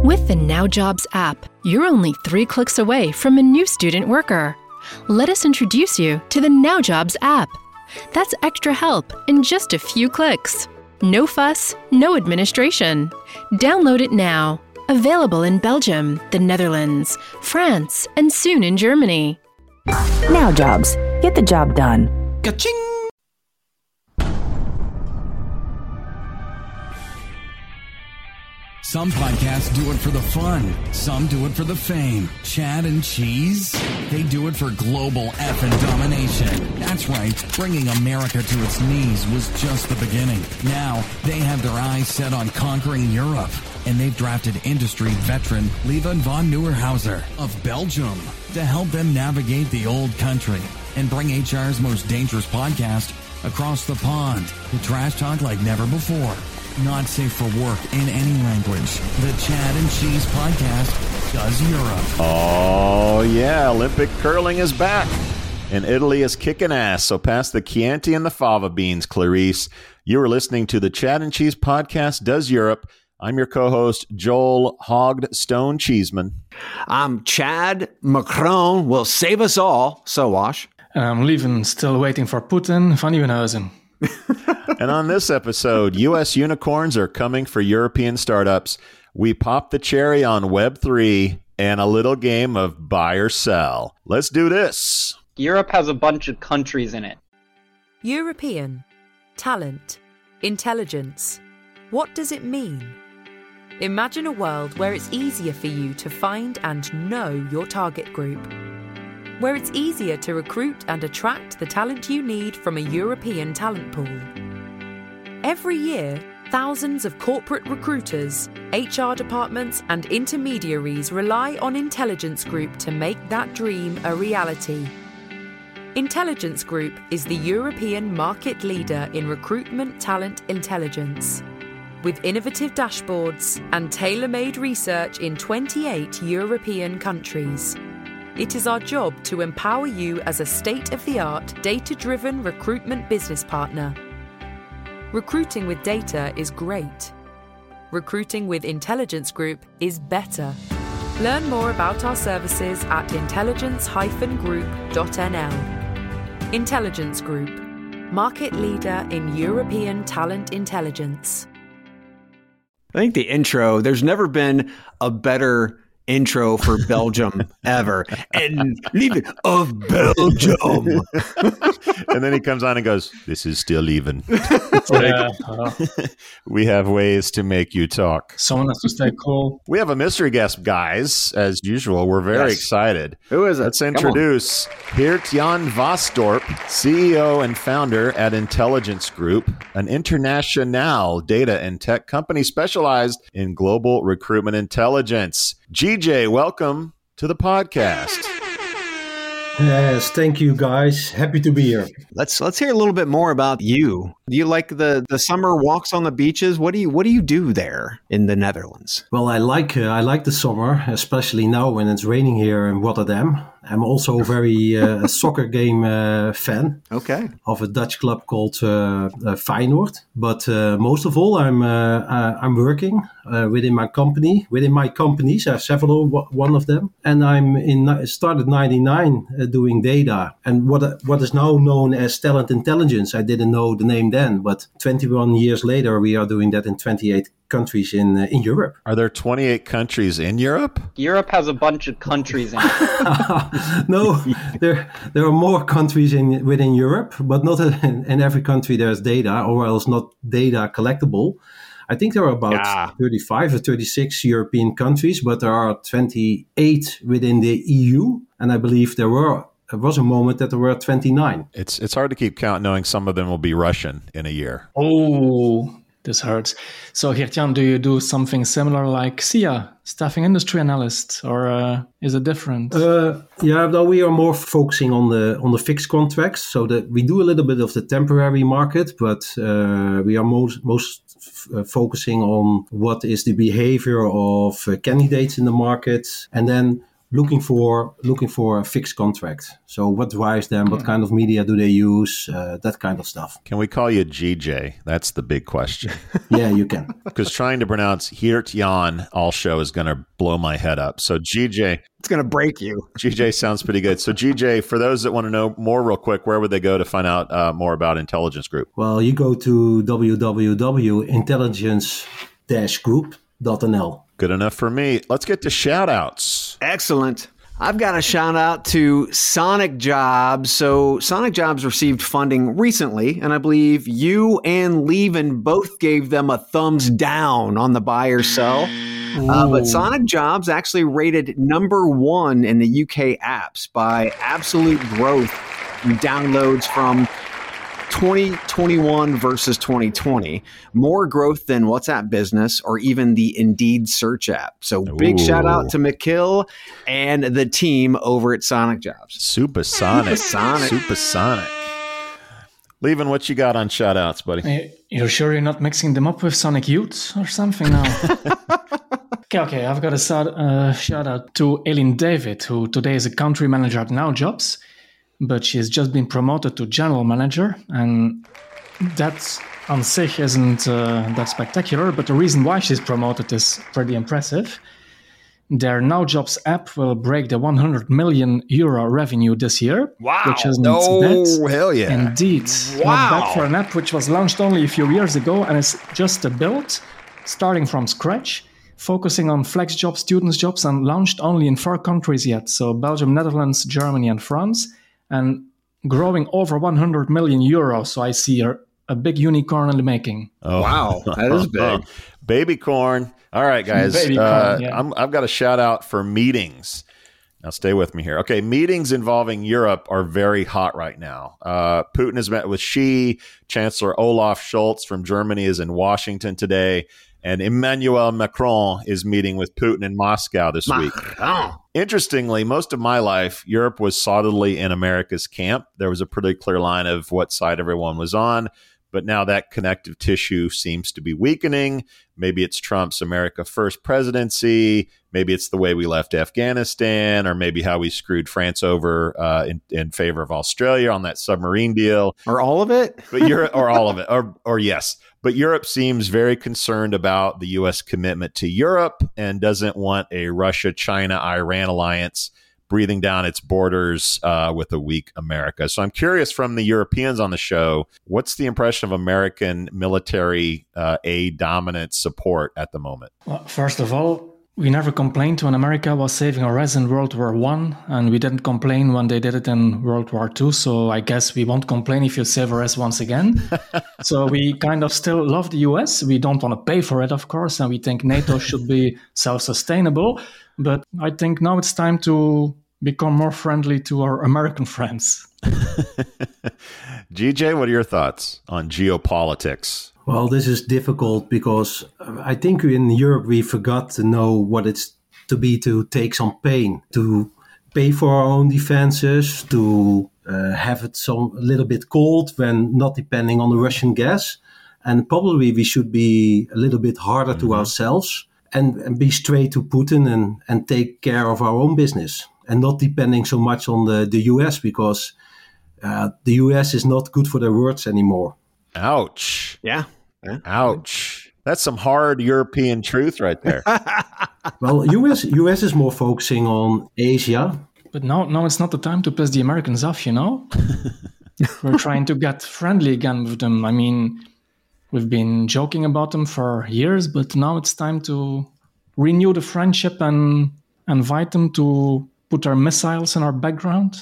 With the Now Jobs app, you're only 3 clicks away from a new student worker. Let us introduce you to the Now Jobs app. That's extra help in just a few clicks. No fuss, no administration. Download it now. Available in Belgium, the Netherlands, France, and soon in Germany. Now Jobs. Get the job done. Ka-ching! Some podcasts do it for the fun. Some do it for the fame. Chad and Cheese? They do it for global effing domination. That's right. Bringing America to its knees was just the beginning. Now, they have their eyes set on conquering Europe. And they've drafted industry veteran Lieven van Nieuwenhauser of Belgium to help them navigate the old country and bring HR's most dangerous podcast across the pond to trash talk like never before. Not safe for work in any language. The Chad and Cheese Podcast does Europe. Oh, yeah. Olympic curling is back. And Italy is kicking ass. So pass the Chianti and the fava beans, Clarice. You are listening to the Chad and Cheese Podcast does Europe. I'm your co-host, Joel Hogged Stone Cheeseman. I'm Chad. Macron will save us all. So, Wash. And I'm leaving, still waiting for Putin van Nieuwenhuizen. And on this episode, U.S. unicorns are coming for European startups. We pop the cherry on Web3 and a little game of buy or sell. Let's do this. Europe has a bunch of countries in it. European. Talent. Intelligence. What does it mean? Imagine a world where it's easier for you to find and know your target group. Where it's easier to recruit and attract the talent you need from a European talent pool. Every year, thousands of corporate recruiters, HR departments, and intermediaries rely on Intelligence Group to make that dream a reality. Intelligence Group is the European market leader in recruitment talent intelligence. With innovative dashboards and tailor-made research in 28 European countries. It is our job to empower you as a state-of-the-art, data-driven recruitment business partner. Recruiting with data is great. Recruiting with Intelligence Group is better. Learn more about our services at intelligence-group.nl. Intelligence Group, market leader in European talent intelligence. I think the intro, there's never been a better intro for Belgium ever. And Lieven of Belgium. And then he comes on and goes, this is still Lieven. We have ways to make you talk. Someone has to stay cool. We have a mystery guest, guys. As usual, we're very excited. Who is it? Let's introduce Geert-Jan Vasdorp, CEO and founder at Intelligence Group, an international data and tech company specialized in global recruitment intelligence. GJ, welcome to the podcast. Yes, thank you, guys. Happy to be here. Let's hear a little bit more about you. Do you like the summer walks on the beaches? What do you do there in the Netherlands? Well, I like the summer, especially now when it's raining here in Rotterdam. I'm also very a soccer game fan. Okay. Of a Dutch club called Feyenoord. But most of all, I'm working within my company. Within my companies, I have several. One of them, and started '99 doing data and what is now known as talent intelligence. I didn't know the name then, but 21 years later, we are doing that in 28 countries in Europe. Are there 28 countries in Europe? Europe has a bunch of countries in it. No, there are more countries within Europe, but not in every country there's data, or else not data collectible. I think there are about 35 or 36 European countries, but there are 28 within the EU, and I believe there was a moment that there were 29. It's hard to keep count knowing some of them will be Russian in a year. Oh, this hurts. So, Geert-Jan, do you do something similar like SIA, staffing industry analyst, or is it different? No, we are more focusing on the fixed contracts, so that we do a little bit of the temporary market, but we are most focusing on what is the behavior of candidates in the market, and then looking for a fixed contract. So what drives them? What kind of media do they use? That kind of stuff. Can we call you GJ? That's the big question. Yeah, you can. Because trying to pronounce Geert Jan all show is going to blow my head up. So GJ. It's going to break you. GJ sounds pretty good. So GJ, for those that want to know more real quick, where would they go to find out more about Intelligence Group? Well, you go to www.intelligence-group.nl. Good enough for me. Let's get to shout outs. Excellent. I've got a shout out to Sonic Jobs. So Sonic Jobs received funding recently, and I believe you and Lieven both gave them a thumbs down on the buy or sell. But Sonic Jobs actually rated number 1 in the UK apps by absolute growth in downloads from 2021 versus 2020. More growth than WhatsApp Business or even the Indeed search app. So big shout out to McKill and the team over at Sonic Jobs. Supersonic. Supersonic. Lieven, what you got on shout outs, buddy? You're sure you're not mixing them up with Sonic Youth or something now? Okay. I've got a shout out to Eileen David, who today is a country manager at Now Jobs, but she's just been promoted to general manager, and that on sich isn't that spectacular, but the reason why she's promoted is pretty impressive. Their Now Jobs app will break the 100 million euro revenue this year. Wow. Which isn't bad. Hell yeah. Indeed. Wow. Not bad for an app which was launched only a few years ago, and it's just a build, starting from scratch, focusing on flex jobs, students jobs, and launched only in 4 countries yet. So Belgium, Netherlands, Germany, and France, and growing over 100 million euros. So I see a big unicorn in the making. Oh, wow. That is big. Baby corn. All right, guys. Baby corn, yeah. I've got a shout out for meetings. Now, stay with me here. Okay, meetings involving Europe are very hot right now. Putin has met with Xi. Chancellor Olaf Scholz from Germany is in Washington today. And Emmanuel Macron is meeting with Putin in Moscow this week. Interestingly, most of my life, Europe was solidly in America's camp. There was a pretty clear line of what side everyone was on. But now that connective tissue seems to be weakening. Maybe it's Trump's America First presidency. Maybe it's the way we left Afghanistan, or maybe how we screwed France over in favor of Australia on that submarine deal. Or all of it? But Europe, or all of it, or yes. But Europe seems very concerned about the U.S. commitment to Europe and doesn't want a Russia-China-Iran alliance breathing down its borders with a weak America. So I'm curious from the Europeans on the show, what's the impression of American military aid dominance support at the moment? Well, first of all, we never complained when America was saving our ass in World War I, and we didn't complain when they did it in World War II, so I guess we won't complain if you save our ass once again. So we kind of still love the US. We don't want to pay for it, of course, and we think NATO should be self-sustainable. But I think now it's time to become more friendly to our American friends. GJ, what are your thoughts on geopolitics? Well, this is difficult because I think in Europe we forgot to know what it's to take some pain, to pay for our own defenses, to have it a little bit cold when not depending on the Russian gas. And probably we should be a little bit harder to ourselves and be straight to Putin and take care of our own business and not depending so much on the US, because the US is not good for their words anymore. Ouch. Yeah. Ouch. That's some hard European truth right there. Well, US is more focusing on Asia. But now it's not the time to piss the Americans off, you know? We're trying to get friendly again with them. I mean, we've been joking about them for years, but now it's time to renew the friendship and invite them to put their missiles in our background.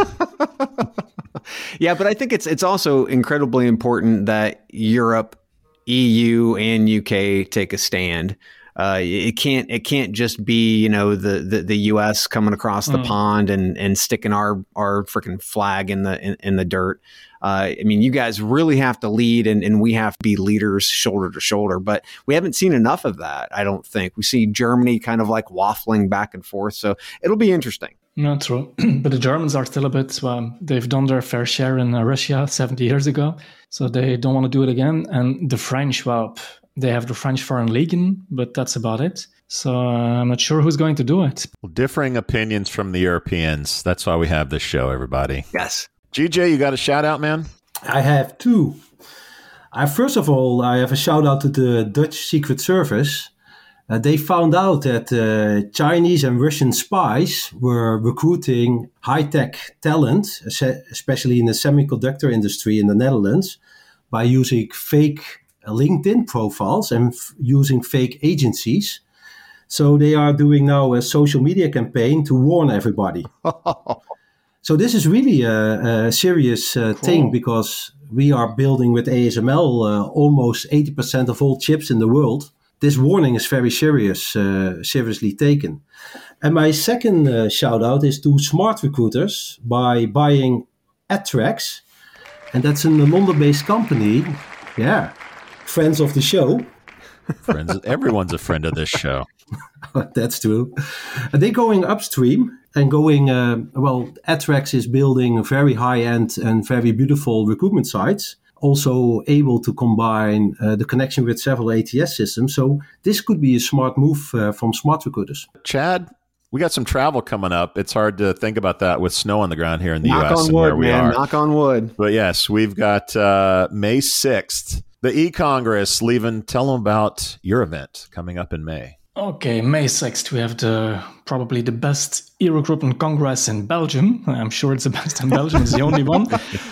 Yeah, but I think it's also incredibly important that Europe, EU, and UK take a stand. It can't just be the US coming across the pond and sticking our freaking flag in the dirt. I mean, you guys really have to lead, and we have to be leaders shoulder to shoulder. But we haven't seen enough of that, I don't think. We see Germany kind of like waffling back and forth. So it'll be interesting. No, true. But the Germans are still a bit, they've done their fair share in Russia 70 years ago. So they don't want to do it again. And the French, they have the French Foreign Legion, but that's about it. So I'm not sure who's going to do it. Well, differing opinions from the Europeans. That's why we have this show, everybody. Yes. GJ, you got a shout out, man? I have two. First of all, I have a shout out to the Dutch Secret Service. They found out that Chinese and Russian spies were recruiting high-tech talent, especially in the semiconductor industry in the Netherlands, by using fake LinkedIn profiles and using fake agencies. So they are doing now a social media campaign to warn everybody. So this is really a serious thing, because we are building with ASML almost 80% of all chips in the world. This warning is very seriously taken. And my second shout out is to smart recruiters by buying AdTrax. And that's a London-based company. Yeah, friends of the show. Everyone's a friend of this show. That's true. They're going upstream and going, AdTrax is building very high-end and very beautiful recruitment sites, also able to combine the connection with several ATS systems. So this could be a smart move from smart recruiters. Chad, we got some travel coming up. It's hard to think about that with snow on the ground here in the Knock U.S. on and wood, where we man. are. Knock on wood. But yes, we've got May 6th, the e-Congress. Lieven, tell them about your event coming up in May. Okay, May 6th, we have probably the best e-recruitment congress in Belgium. I'm sure it's the best in Belgium, it's the only one.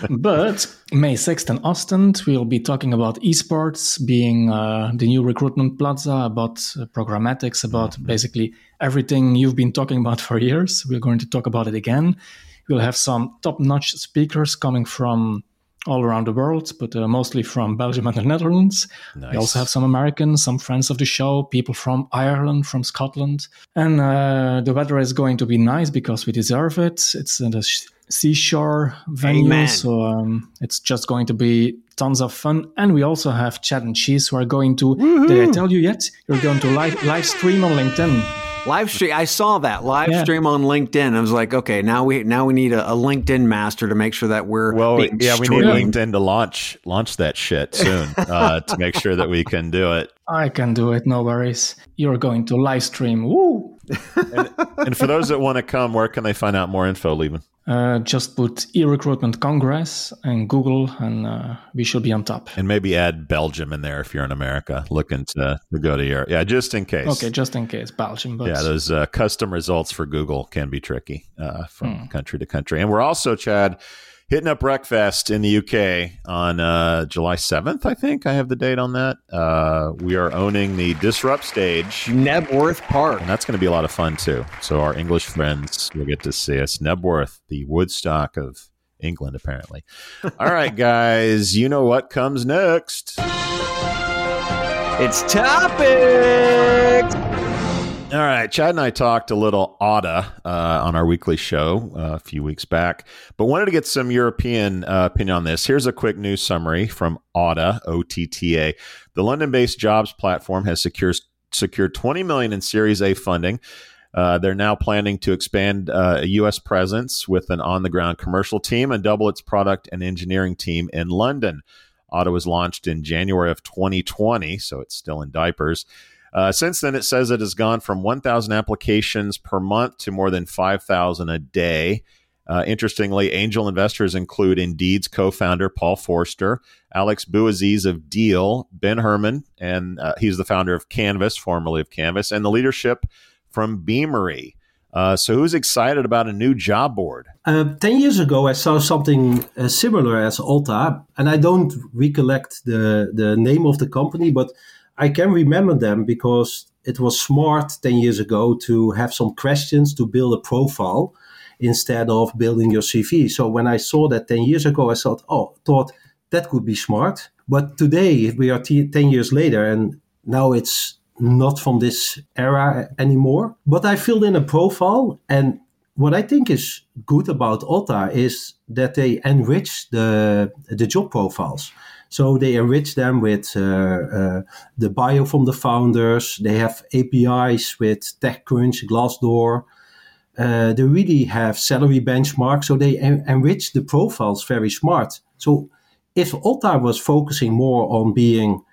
But May 6th in Ostend, we'll be talking about esports, being the new recruitment plaza, about programmatics, about basically everything you've been talking about for years. We're going to talk about it again. We'll have some top-notch speakers coming from all around the world, but mostly from Belgium and the Netherlands. Nice. We also have some Americans, some friends of the show, people from Ireland, from Scotland. And the weather is going to be nice because we deserve it. It's in the seashore venue, Amen. so it's just going to be tons of fun. And we also have Chad and Cheese who are going to, did I tell you yet? You're going to live stream on LinkedIn. Live stream. I saw that live stream on LinkedIn. I was like, okay, now we need a LinkedIn master to make sure that we're we need streamed. LinkedIn to launch that shit soon to make sure that we can do it. I can do it, no worries. You're going to live stream. Woo! And for those that want to come, where can they find out more info, Lieven? Just put e-recruitment congress and Google, and we should be on top. And maybe add Belgium in there if you're in America looking to go to Europe. Yeah, just in case. Okay, just in case, Belgium. But yeah, those custom results for Google can be tricky from country to country. And we're also, Chad, hitting up Wreckfest in the UK on July 7th, I think. I have the date on that. We are owning the Disrupt stage. Knebworth Park. And that's going to be a lot of fun, too. So our English friends will get to see us. Knebworth, the Woodstock of England, apparently. All right, guys, you know what comes next. It's Topics! All right, Chad and I talked a little OTTA on our weekly show a few weeks back, but wanted to get some European opinion on this. Here's a quick news summary from OTTA, O-T-T-A. The London-based jobs platform has secured $20 million in Series A funding. They're now planning to expand a U.S. presence with an on-the-ground commercial team and double its product and engineering team in London. OTTA was launched in January of 2020, so it's still in diapers. Since then, it says it has gone from 1,000 applications per month to more than 5,000 a day. Interestingly, angel investors include Indeed's co-founder, Paul Forster, Alex Bouaziz of Deal, Ben Herman, and he's the founder of Canvas, formerly of Canvas, and the leadership from Beamery. So who's excited about a new job board? 10 years ago, I saw something similar as OTTA, and I don't recollect the name of the company, but I can remember them because it was smart 10 years ago to have some questions to build a profile instead of building your CV. So when I saw that 10 years ago, I thought that could be smart. But today we are 10 years later, and now it's not from this era anymore. But I filled in a profile, and what I think is good about OTTA is that they enrich the job profiles. So they enrich them with the bio from the founders. They have APIs with TechCrunch, Glassdoor. They really have salary benchmarks. So they enrich the profiles very smart. So if OTTA was focusing more on being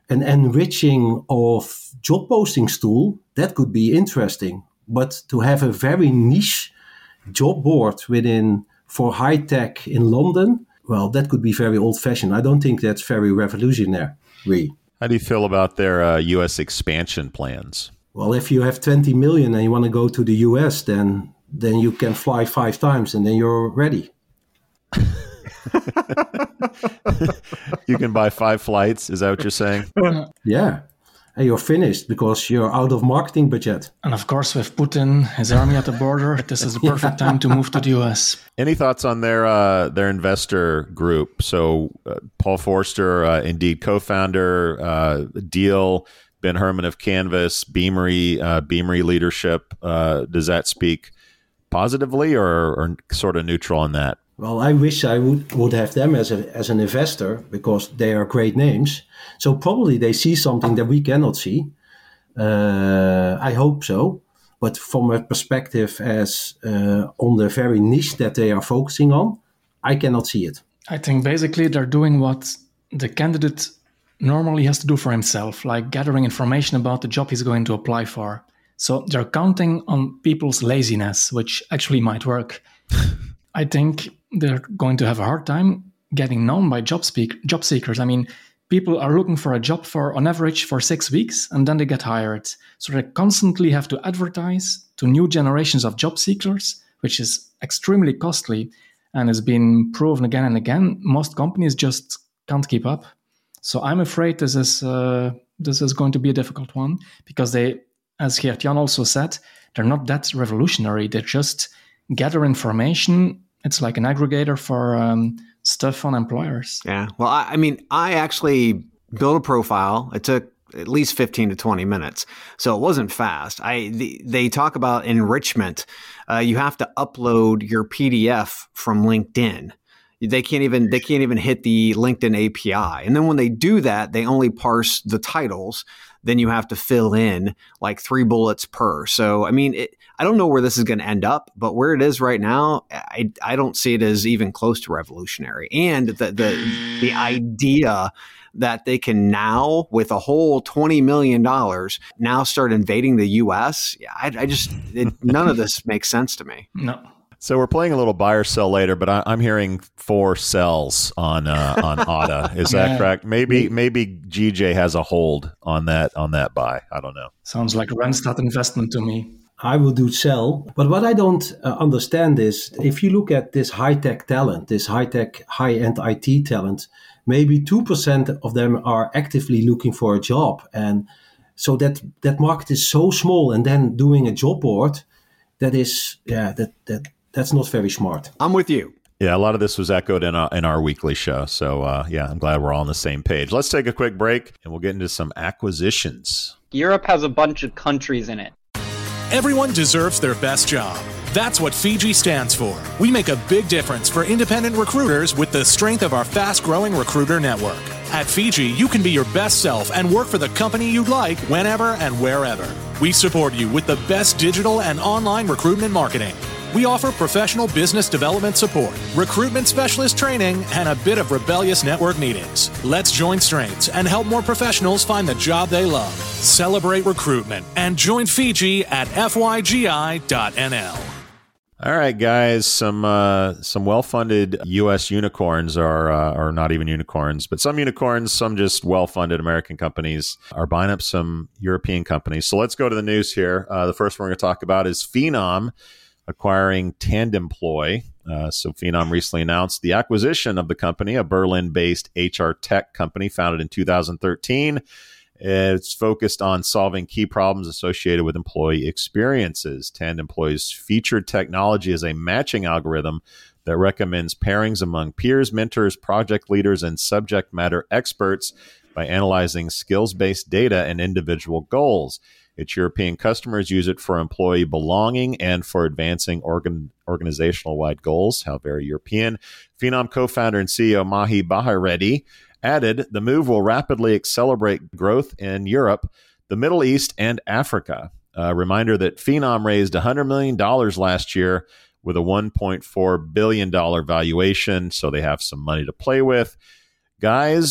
an enriching of job postings tool, that could be interesting. But to have a very niche job board for high tech in London, well, that could be very old fashioned. I don't think that's very revolutionary. How do you feel about their U.S. expansion plans? Well, if you have 20 million and you want to go to the U.S., then you can fly 5 times and then you're ready. You can buy 5 flights. Is that what you're saying? Yeah. And you're finished because you're out of marketing budget. And of course, with Putin, his army at the border, this is the perfect time to move to the US. Any thoughts on their investor group? So Paul Forster, Indeed co-founder, Deal, Ben Herman of Canvas, Beamery Leadership. Does that speak positively or sort of neutral on that? Well, I wish I would have them as an investor because they are great names. So probably they see something that we cannot see. I hope so. But from a perspective as on the very niche that they are focusing on, I cannot see it. I think basically they're doing what the candidate normally has to do for himself, like gathering information about the job he's going to apply for. So they're counting on people's laziness, which actually might work. I think they're going to have a hard time getting known by job seekers. I mean, people are looking for a job on average for 6 weeks, and then they get hired. So they constantly have to advertise to new generations of job seekers, which is extremely costly and has been proven again and again. Most companies just can't keep up. So I'm afraid this is going to be a difficult one because they, as Geert-Jan also said, they're not that revolutionary. They just gather information. It's like an aggregator for stuff on employers. Yeah. Well, I actually built a profile. It took at least 15 to 20 minutes. So it wasn't fast. They talk about enrichment. You have to upload your PDF from LinkedIn. They can't even hit the LinkedIn API. And then when they do that, they only parse the titles. Then you have to fill in like 3 bullets per. So, I mean, I don't know where this is going to end up, but where it is right now, I don't see it as even close to revolutionary. And the idea that they can now, with a whole $20 million, now start invading the U.S., none of this makes sense to me. No. So we're playing a little buy or sell later, but I'm hearing 4 sells on Ada. Is that correct? Maybe GJ has a hold on that buy. I don't know. Sounds like a Randstad investment to me. I will do sell. But what I don't understand is if you look at this high-tech talent, this high-tech, high-end IT talent, maybe 2% of them are actively looking for a job. And so that market is so small, and then doing a job board, that's not very smart. I'm with you. Yeah, a lot of this was echoed in our weekly show. So, I'm glad we're all on the same page. Let's take a quick break, and we'll get into some acquisitions. Europe has a bunch of countries in it. Everyone deserves their best job. That's what Fiji stands for. We make a big difference for independent recruiters with the strength of our fast-growing recruiter network. At Fiji, you can be your best self and work for the company you'd like whenever and wherever. We support you with the best digital and online recruitment marketing. We offer professional business development support, recruitment specialist training, and a bit of rebellious network meetings. Let's join strengths and help more professionals find the job they love. Celebrate recruitment and join Fiji at fygi.nl. All right, guys, some well-funded U.S. unicorns are not even unicorns, but some unicorns, some just well-funded American companies are buying up some European companies. So let's go to the news here. The first one we're going to talk about is Phenom acquiring Tandemploy. So Phenom recently announced the acquisition of the company, a Berlin-based HR tech company founded in 2013. It's focused on solving key problems associated with employee experiences. Tandemploy's featured technology is a matching algorithm that recommends pairings among peers, mentors, project leaders, and subject matter experts by analyzing skills-based data and individual goals. Its European customers use it for employee belonging and for advancing organizational-wide goals. How very European. Phenom co-founder and CEO Mahi Bahareddy added, the move will rapidly accelerate growth in Europe, the Middle East, and Africa. A reminder that Phenom raised $100 million last year with a $1.4 billion valuation, so they have some money to play with. Guys,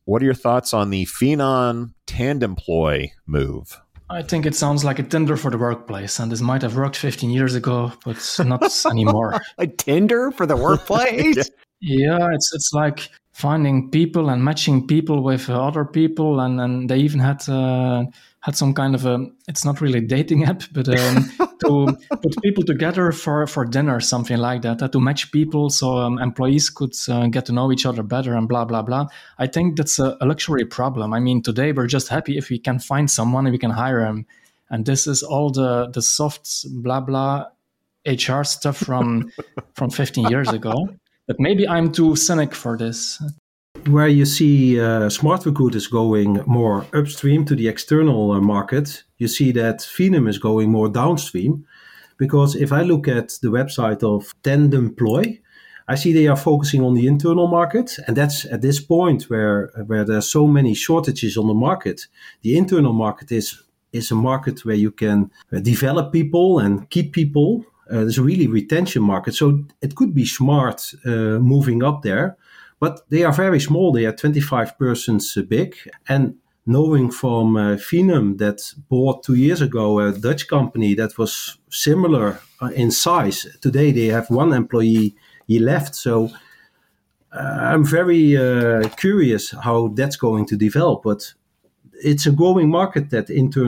what are your thoughts on the Phenom Tandemploy move? I think it sounds like a Tinder for the workplace, and this might have worked 15 years ago, but not anymore. A Tinder for the workplace? Yeah, it's like finding people and matching people with other people, and they even had some kind of it's not really a dating app, but to put people together for dinner, something like that, to match people so employees could get to know each other better and blah, blah, blah. I think that's a luxury problem. I mean, today we're just happy if we can find someone and we can hire them. And this is all the soft blah, blah HR stuff from 15 years ago. But maybe I'm too cynic for this. Where you see smart recruiters going more upstream to the external market, you see that Phenom is going more downstream. Because if I look at the website of Tandemploy, I see they are focusing on the internal market. And that's at this point where there's so many shortages on the market. The internal market is a market where you can develop people and keep people. There's a really retention market. So it could be smart moving up there. But they are very small. They are 25 persons big. And knowing from Phenom that bought 2 years ago a Dutch company that was similar in size. Today they have one employee. He left. So I'm very curious how that's going to develop. But it's a growing market, the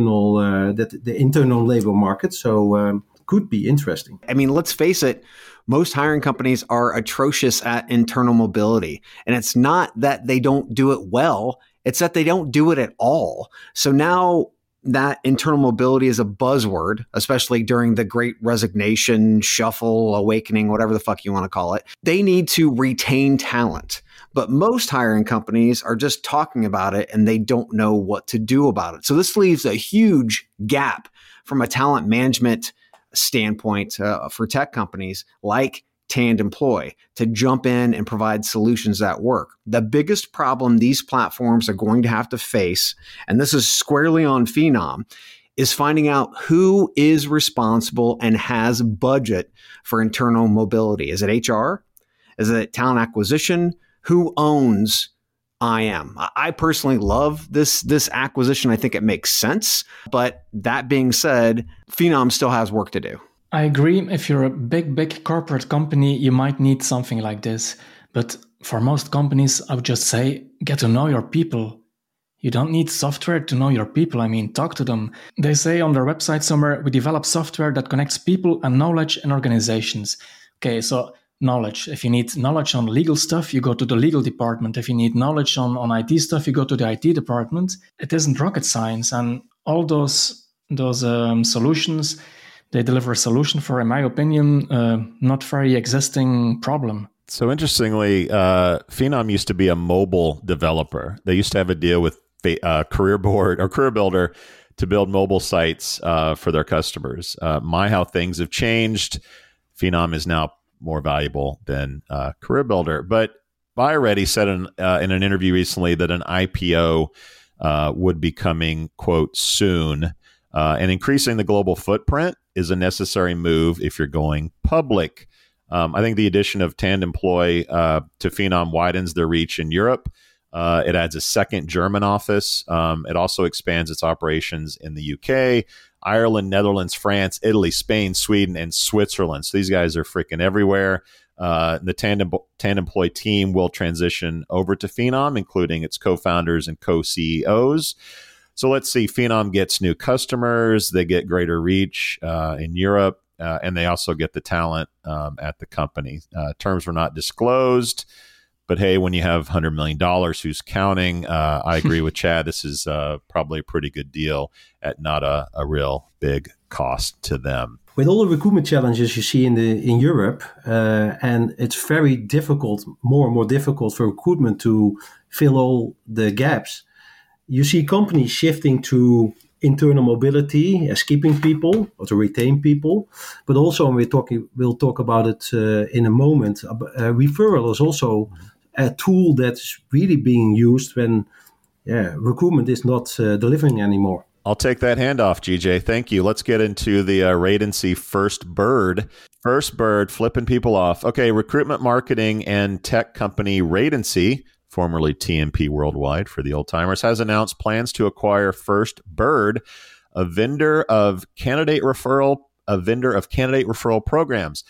internal labor market. So could be interesting. I mean, let's face it, most hiring companies are atrocious at internal mobility. And it's not that they don't do it well, it's that they don't do it at all. So now that internal mobility is a buzzword, especially during the Great Resignation, shuffle, awakening, whatever the fuck you want to call it, they need to retain talent. But most hiring companies are just talking about it and they don't know what to do about it. So this leaves a huge gap from a talent management standpoint for tech companies like Tandemploy to jump in and provide solutions that work. The biggest problem these platforms are going to have to face, and this is squarely on Phenom, is finding out who is responsible and has budget for internal mobility. Is it HR? Is it talent acquisition? Who owns IM? I personally love this acquisition. I think it makes sense. But that being said, Phenom still has work to do. I agree. If you're a big corporate company, you might need something like this. But for most companies, I would just say, get to know your people. You don't need software to know your people. I mean, talk to them. They say on their website somewhere, we develop software that connects people and knowledge in organizations. Okay, so knowledge. If you need knowledge on legal stuff, you go to the legal department. If you need knowledge on IT stuff, you go to the IT department. It isn't rocket science. And all those solutions, they deliver a solution for, in my opinion, not very existing problem. So interestingly, Phenom used to be a mobile developer. They used to have a deal with Career Builder to build mobile sites for their customers. My how things have changed. Phenom is now more valuable than Career Builder. But BuyReady said in an interview recently that an IPO would be coming, quote, soon. And increasing the global footprint is a necessary move if you're going public. I think the addition of Tandemploy to Phenom widens their reach in Europe. It adds a second German office. It also expands its operations in the UK, Ireland, Netherlands, France, Italy, Spain, Sweden, and Switzerland. So these guys are freaking everywhere. The Tandemploy team will transition over to Phenom, including its co-founders and co-CEOs. So let's see, Phenom gets new customers. They get greater reach in Europe, and they also get the talent at the company. Terms were not disclosed. But hey, when you have $100 million, who's counting? I agree with Chad. This is probably a pretty good deal at not a real big cost to them. With all the recruitment challenges you see in Europe, and it's very difficult, more and more difficult for recruitment to fill all the gaps. You see companies shifting to internal mobility as keeping people or to retain people, but also, and we'll talk about it in a moment. Referral is also a tool that's really being used when recruitment is not delivering anymore. I'll take that handoff, GJ. Thank you. Let's get into the Radency First Bird. First Bird, flipping people off. Okay, recruitment marketing and tech company Radency formerly TMP Worldwide for the old timers, has announced plans to acquire First Bird, a vendor of candidate referral programs.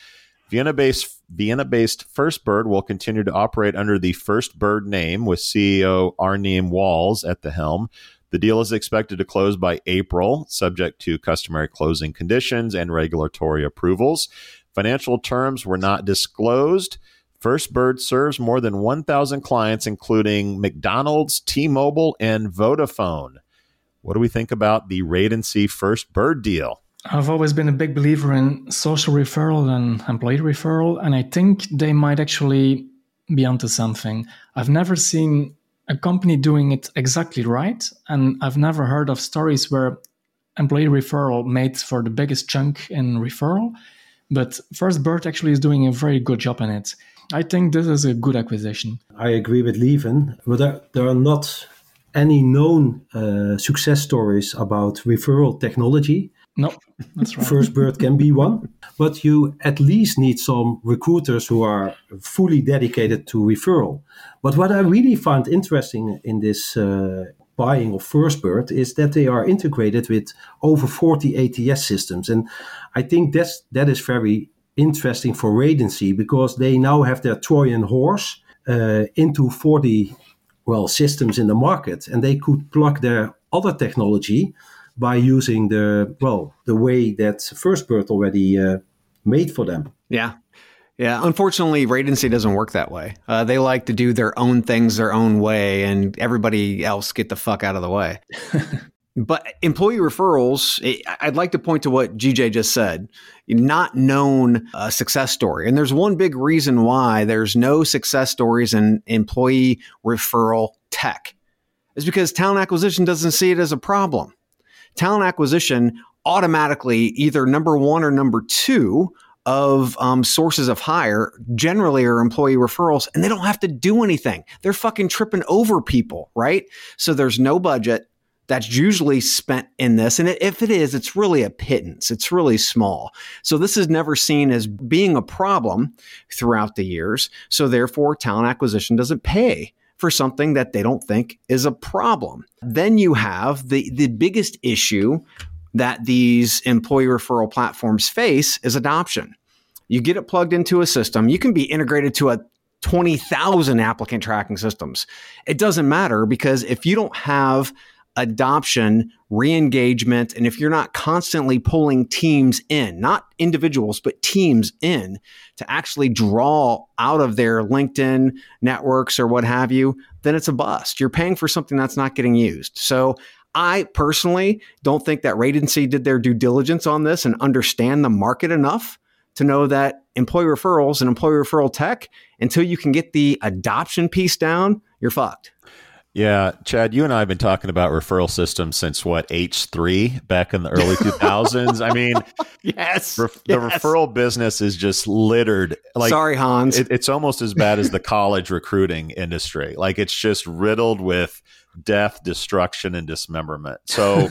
Vienna-based First Bird will continue to operate under the First Bird name, with CEO Arnim Walls at the helm. The deal is expected to close by April, subject to customary closing conditions and regulatory approvals. Financial terms were not disclosed. First Bird serves more than 1,000 clients, including McDonald's, T-Mobile, and Vodafone. What do we think about the Raidency First Bird deal? I've always been a big believer in social referral and employee referral, and I think they might actually be onto something. I've never seen a company doing it exactly right, and I've never heard of stories where employee referral made for the biggest chunk in referral, but First Bird actually is doing a very good job in it. I think this is a good acquisition. I agree with Lieven, but there are not any known success stories about referral technology. No, that's right. First Bird can be one, but you at least need some recruiters who are fully dedicated to referral. But what I really find interesting in this buying of First Bird is that they are integrated with over 40 ATS systems. And I think that is very interesting for Raidency, because they now have their Trojan horse into 40 systems in the market, and they could plug their other technology by using the way that First Bird already made for them. Yeah. Unfortunately, Raidency doesn't work that way. They like to do their own things their own way, and everybody else get the fuck out of the way. But employee referrals, I'd like to point to what GJ just said. Not known success story. And there's one big reason why there's no success stories in employee referral tech. Is because talent acquisition doesn't see it as a problem. Talent acquisition automatically either number one or number two of sources of hire generally are employee referrals, and they don't have to do anything. They're fucking tripping over people, right? So there's no budget that's usually spent in this. And if it is, it's really a pittance. It's really small. So this is never seen as being a problem throughout the years. So therefore, talent acquisition doesn't pay for something that they don't think is a problem. Then you have the biggest issue that these employee referral platforms face is adoption. You get it plugged into a system. You can be integrated to 20,000 applicant tracking systems. It doesn't matter, because if you don't have adoption, re-engagement, and if you're not constantly pulling teams in, not individuals, but teams in to actually draw out of their LinkedIn networks or what have you, then it's a bust. You're paying for something that's not getting used. So I personally don't think that Raidency did their due diligence on this and understand the market enough to know that employee referrals and employee referral tech, until you can get the adoption piece down, you're fucked. Yeah, Chad, you and I have been talking about referral systems since H3 back in the early 2000s. I mean, yes, the referral business is just littered. Like, sorry, Hans. It's almost as bad as the college recruiting industry. Like, it's just riddled with death, destruction, and dismemberment. So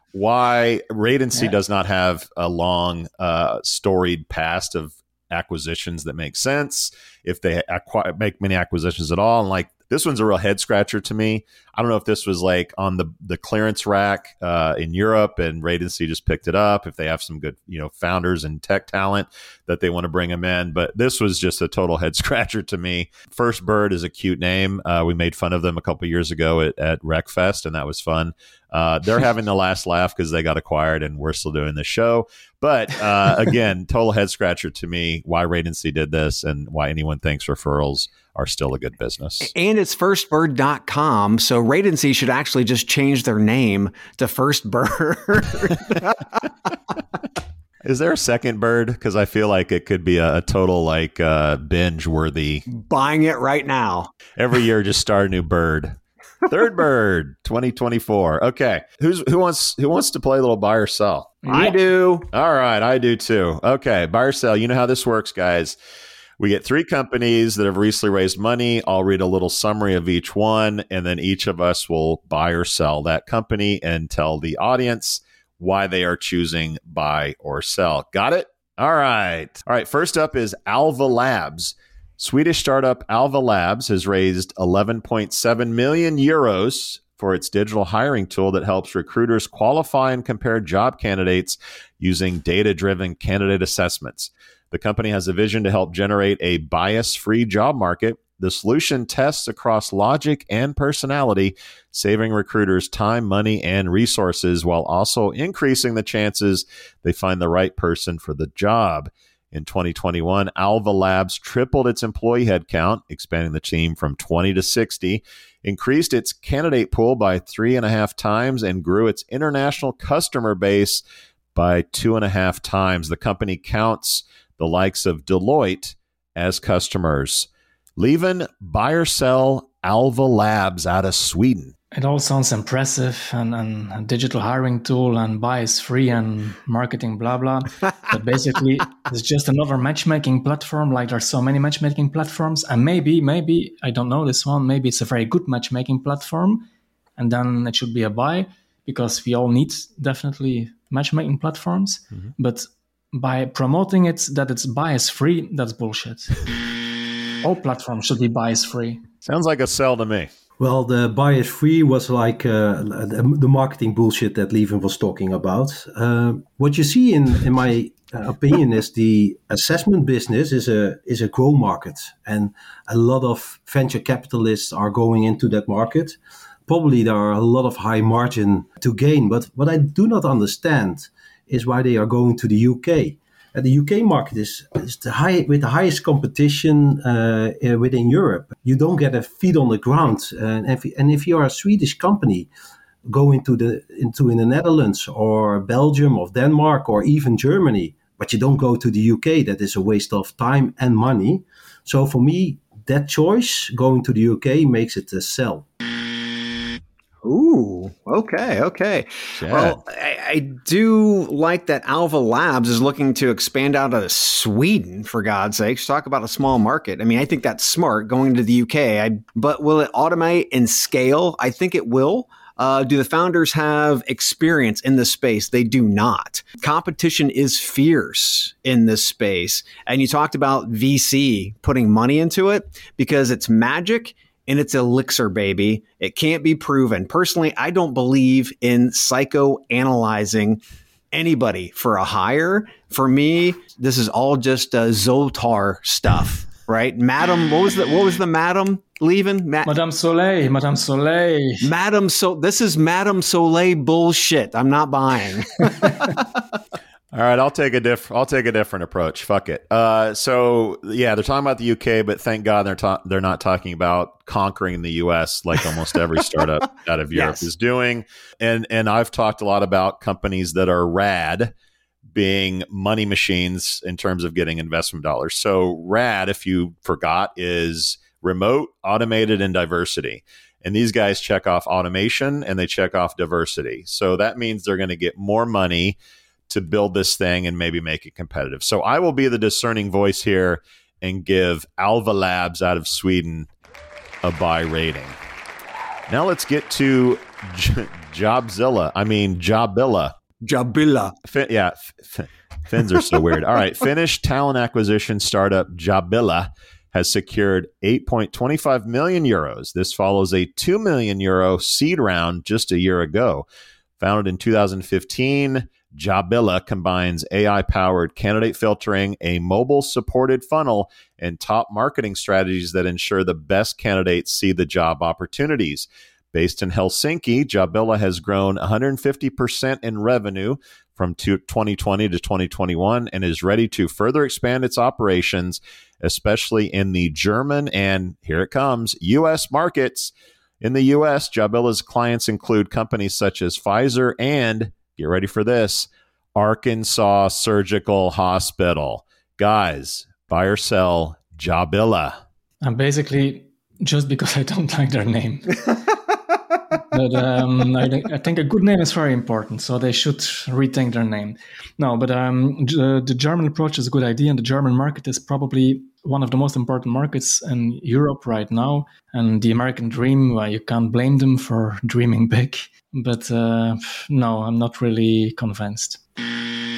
why Raidency does not have a long, storied past of acquisitions that make sense, if they make many acquisitions at all. And like, this one's a real head scratcher to me. I don't know if this was like on the clearance rack in Europe and Raidency just picked it up, if they have some good, founders and tech talent that they want to bring them in. But this was just a total head scratcher to me. First Bird is a cute name. We made fun of them a couple years ago at RecFest, and that was fun. They're having the last laugh because they got acquired and we're still doing the show. But again, total head scratcher to me why Raidency did this and why anyone thinks referrals are still a good business. And it's firstbird.com. So Raidency should actually just change their name to First Bird. Is there a second Bird? Because I feel like it could be a total binge worthy. Buying it right now. Every year, just start a new Bird. Third Bird 2024. Okay. Who wants to play a little buy or sell? I do. All right. I do too. Okay. Buy or sell. You know how this works, guys. We get three companies that have recently raised money. I'll read a little summary of each one, and then each of us will buy or sell that company and tell the audience why they are choosing buy or sell. Got it? All right. First up is Alva Labs. Swedish startup Alva Labs has raised 11.7 million euros for its digital hiring tool that helps recruiters qualify and compare job candidates using data-driven candidate assessments. The company has a vision to help generate a bias-free job market. The solution tests across logic and personality, saving recruiters time, money, and resources while also increasing the chances they find the right person for the job. In 2021, Alva Labs tripled its employee headcount, expanding the team from 20 to 60, increased its candidate pool by 3.5 times, and grew its international customer base by 2.5 times. The company counts the likes of Deloitte as customers. Lieven, buy or sell Alva Labs out of Sweden? It all sounds impressive, and a digital hiring tool and bias free and marketing blah blah. But basically, it's just another matchmaking platform. Like there's so many matchmaking platforms, and maybe I don't know this one. Maybe it's a very good matchmaking platform, and then it should be a buy because we all need definitely matchmaking platforms. Mm-hmm. But by promoting it that it's bias free, that's bullshit. All platforms should be bias free. Sounds like a sell to me. Well, the bias-free was like the marketing bullshit that Lieven was talking about. What you see, in my opinion, is the assessment business is a growth market, and a lot of venture capitalists are going into that market. Probably there are a lot of high margin to gain, but what I do not understand is why they are going to the UK. The UK market is with the highest competition within Europe. You don't get a feet on the ground, and if you are a Swedish company, go into the Netherlands or Belgium or Denmark or even Germany, but you don't go to the UK. That is a waste of time and money. So for me, that choice going to the UK makes it a sell. Ooh, okay. Chad. Well, I do like that Alva Labs is looking to expand out of Sweden, for God's sakes. Talk about a small market. I mean, I think that's smart going to the UK. But will it automate and scale? I think it will. Do the founders have experience in this space? They do not. Competition is fierce in this space. And you talked about VC putting money into it because it's magic. And it's elixir, baby. It can't be proven. Personally, I don't believe in psychoanalyzing anybody for a hire. For me, this is all just Zoltar stuff, right? Madam, what was the Madam Lieven? Madame Soleil. This is Madame Soleil bullshit. I'm not buying. All right, I'll take a different approach. Fuck it. So yeah, they're talking about the UK, but thank God they're not talking about conquering the US like almost every startup out of Europe is doing. And I've talked a lot about companies that are rad being money machines in terms of getting investment dollars. So rad, if you forgot, is remote, automated, and diversity. And these guys check off automation and they check off diversity. So that means they're going to get more money to build this thing and maybe make it competitive. So I will be the discerning voice here and give Alva Labs out of Sweden a buy rating. Now let's get to Jobzilla. Fins are so weird. All right. Finnish talent acquisition startup Jobilla has secured 8.25 million euros. This follows a 2 million euro seed round just a year ago. Founded in 2015, Jobilla combines AI-powered candidate filtering, a mobile-supported funnel, and top marketing strategies that ensure the best candidates see the job opportunities. Based in Helsinki, Jobilla has grown 150% in revenue from 2020 to 2021 and is ready to further expand its operations, especially in the German and, here it comes, U.S. markets. In the U.S., Jobilla's clients include companies such as Pfizer and, get ready for this, Arkansas Surgical Hospital. Guys, buy or sell Jobilla? And basically, just because I don't like their name. But I think a good name is very important, so they should rethink their name. No, but the German approach is a good idea, and the German market is probably one of the most important markets in Europe right now. And the American dream, well, you can't blame them for dreaming big. But no, I'm not really convinced.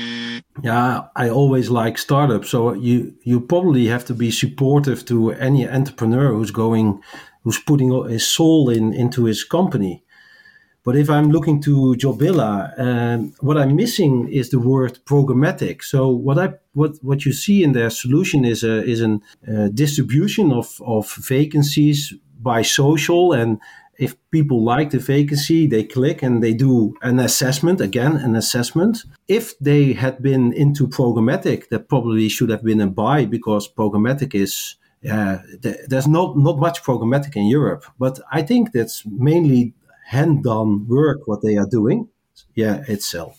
Yeah, I always like startups. So you probably have to be supportive to any entrepreneur who's putting his soul into his company. But if I'm looking to Jobilla, what I'm missing is the word programmatic. So what you see in their solution is a distribution of vacancies by social, and if people like the vacancy, they click and they do an assessment. If they had been into programmatic, that probably should have been a buy, because programmatic is, there's not much programmatic in Europe. But I think that's mainly hand-done work, what they are doing. Yeah, it's sell.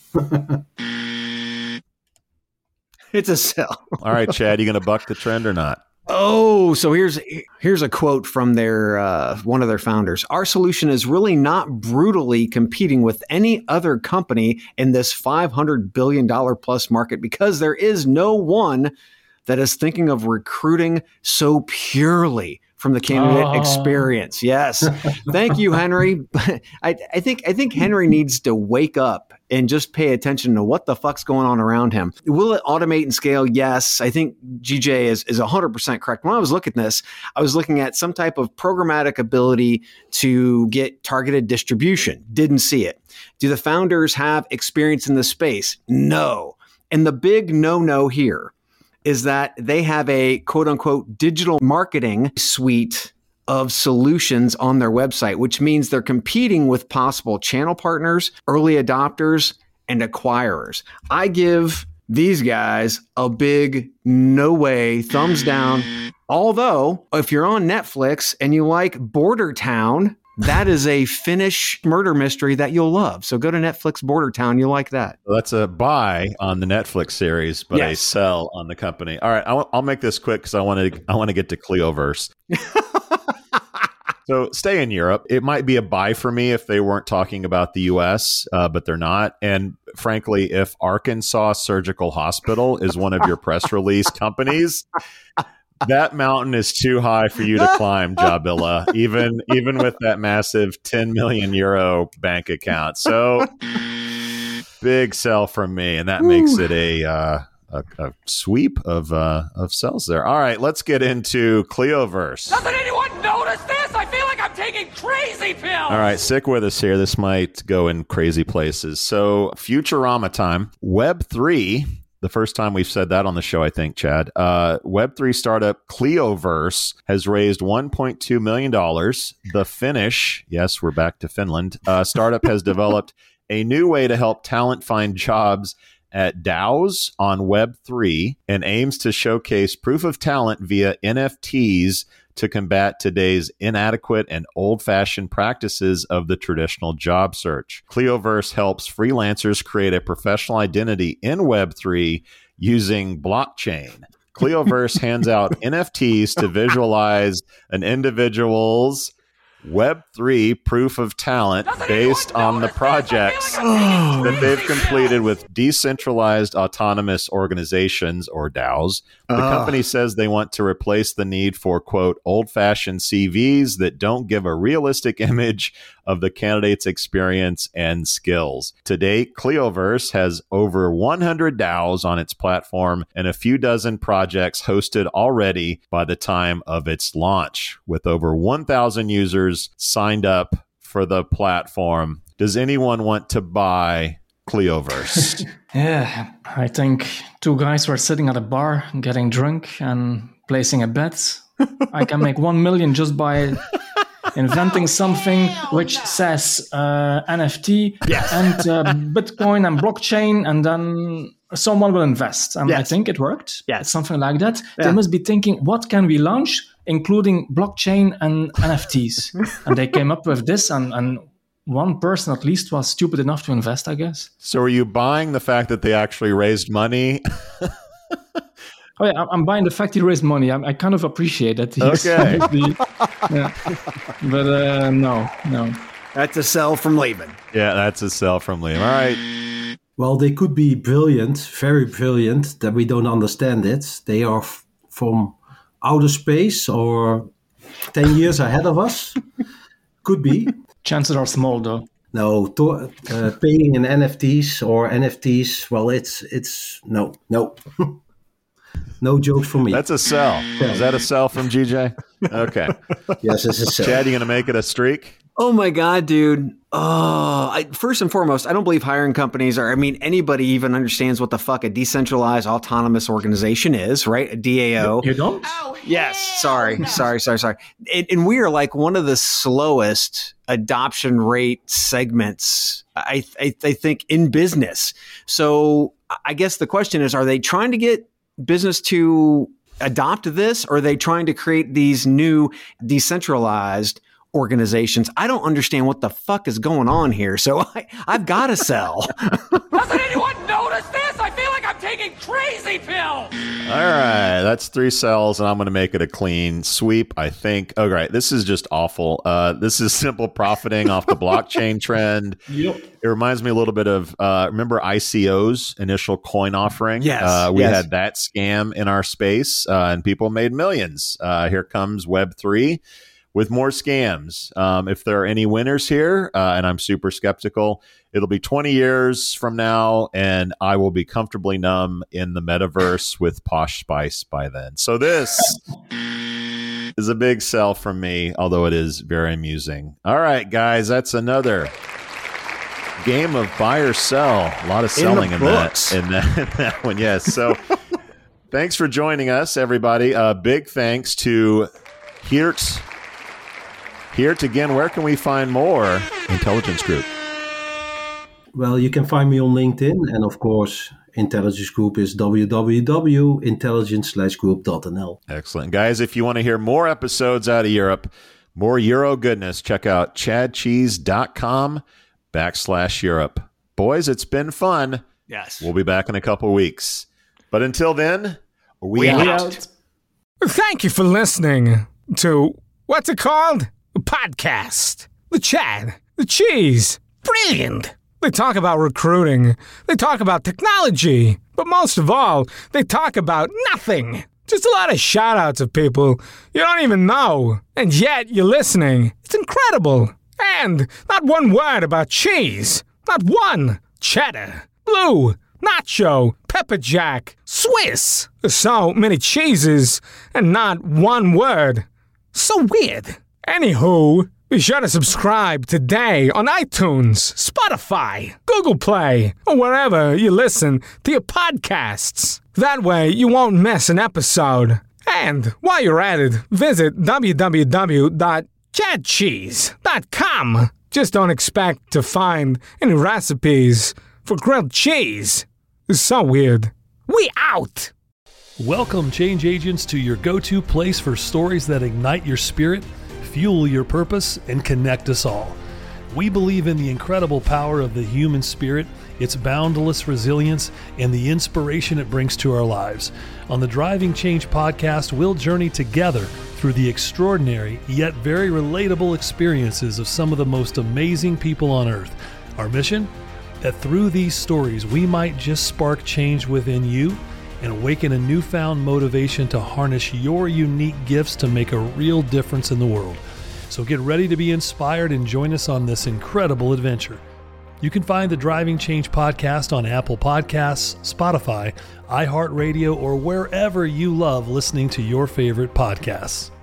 It's a sell. All right, Chad, you going to buck the trend or not? Oh, so here's a quote from their one of their founders. Our solution is really not brutally competing with any other company in this $500 billion plus market, because there is no one that is thinking of recruiting so purely from the candidate experience. Yes. Thank you, Henry. I think Henry needs to wake up and just pay attention to what the fuck's going on around him. Will it automate and scale? Yes. I think GJ is 100% correct. When I was looking at this, I was looking at some type of programmatic ability to get targeted distribution. Didn't see it. Do the founders have experience in this space? No. And the big no here is that they have a quote unquote digital marketing suite of solutions on their website, which means they're competing with possible channel partners, early adopters, and acquirers. I give these guys a big no way, thumbs down. Although, if you're on Netflix and you like Border Town, that is a Finnish murder mystery that you'll love. So go to Netflix Border Town. You'll like that. Well, that's a buy on the Netflix series, but a sell on the company. All right, I'll make this quick because I want to get to Clioverse. So stay in Europe. It might be a buy for me if they weren't talking about the U.S., but they're not. And frankly, if Arkansas Surgical Hospital is one of your press release companies, that mountain is too high for you to climb, Jobilla, even with that massive 10 million euro bank account. So big sell from me, and that makes it a sweep of sells there. All right, let's get into Clioverse. Doesn't anyone notice this? I feel like I'm taking crazy pills. All right, stick with us here. This might go in crazy places. So Futurama time. Web3. The first time we've said that on the show, I think, Chad. Web3 startup Clioverse has raised $1.2 million. The Finnish, yes, we're back to Finland, startup has developed a new way to help talent find jobs at DAOs on Web3 and aims to showcase proof of talent via NFTs to combat today's inadequate and old-fashioned practices of the traditional job search. Clioverse helps freelancers create a professional identity in Web3 using blockchain. Clioverse hands out NFTs to visualize an individual's Web3 proof of talent based on the projects that they've completed with decentralized autonomous organizations, or DAOs. The company says they want to replace the need for, quote, old-fashioned CVs that don't give a realistic image of the candidate's experience and skills. To date, Clioverse has over 100 DAOs on its platform and a few dozen projects hosted already by the time of its launch, with over 1,000 users signed up for the platform. Does anyone want to buy Clioverse? Yeah, I think two guys were sitting at a bar getting drunk and placing a bet. I can make 1 million just by inventing something which says NFT and Bitcoin and blockchain, and then someone will invest. And I think it worked. Yeah, something like that. Yeah. They must be thinking, what can we launch, including blockchain and NFTs? And they came up with this, and one person at least was stupid enough to invest, I guess. So are you buying the fact that they actually raised money? Oh yeah, I'm buying the fact he raised money. I kind of appreciate that. Okay. But no. That's a sell from Laban. Yeah, that's a sell from Laban. All right. Well, they could be brilliant, very brilliant, that we don't understand it. They are from outer space or 10 years ahead of us. Could be. Chances are small, though. No, paying in NFTs or NFTs. Well, it's no. No jokes from me. That's a sell. Is that a sell from GJ? Okay. Yes, it's a sell. Chad, you going to make it a streak? Oh my God, dude. First and foremost, I don't believe hiring companies anybody even understands what the fuck a decentralized autonomous organization is, right? A DAO. You don't? Oh, yes. Sorry. And we are like one of the slowest adoption rate segments, I think, in business. So I guess the question is, are they trying to get business to adopt this, or are they trying to create these new decentralized organizations? I don't understand what the fuck is going on here, so I've got to sell. Doesn't anyone notice this? I feel like I'm taking crazy pills. All right, that's 3 sells, and I'm going to make it a clean sweep, I think. Oh, right, this is just awful. This is simple profiting off the blockchain trend. Yep. It reminds me a little bit of, remember ICO's initial coin offering? Yes. We had that scam in our space, and people made millions. Here comes Web3. With more scams. If there are any winners here, and I'm super skeptical, it'll be 20 years from now, and I will be comfortably numb in the metaverse with Posh Spice by then. So this is a big sell from me, although it is very amusing. All right, guys, that's another game of buy or sell. A lot of selling in that one. Yes. So thanks for joining us, everybody. Big thanks to Geert. Again, where can we find more Intelligence Group? Well, you can find me on LinkedIn. And of course, Intelligence Group is www.intelligence-group.nl. Excellent. Guys, if you want to hear more episodes out of Europe, more Euro goodness, check out chadcheese.com/Europe. Boys, it's been fun. Yes. We'll be back in a couple of weeks. But until then, we out. Thank you for listening to, what's it called? A podcast. The Chad. The Cheese. Brilliant. They talk about recruiting. They talk about technology. But most of all, they talk about nothing. Just a lot of shout-outs of people you don't even know. And yet you're listening. It's incredible. And not one word about cheese. Not one. Cheddar. Blue. Nacho. Pepper Jack. Swiss. So many cheeses and not one word. So weird. Anywho, be sure to subscribe today on iTunes, Spotify, Google Play, or wherever you listen to your podcasts. That way you won't miss an episode. And while you're at it, visit www.chadcheese.com. Just don't expect to find any recipes for grilled cheese. It's so weird. We out! Welcome, change agents, to your go-to place for stories that ignite your spirit, fuel your purpose, and connect us all. We believe in the incredible power of the human spirit, its boundless resilience, and the inspiration it brings to our lives. On the Driving Change podcast, we'll journey together through the extraordinary yet very relatable experiences of some of the most amazing people on earth. Our mission? That through these stories, we might just spark change within you and awaken a newfound motivation to harness your unique gifts to make a real difference in the world. So get ready to be inspired and join us on this incredible adventure. You can find the Driving Change podcast on Apple Podcasts, Spotify, iHeartRadio, or wherever you love listening to your favorite podcasts.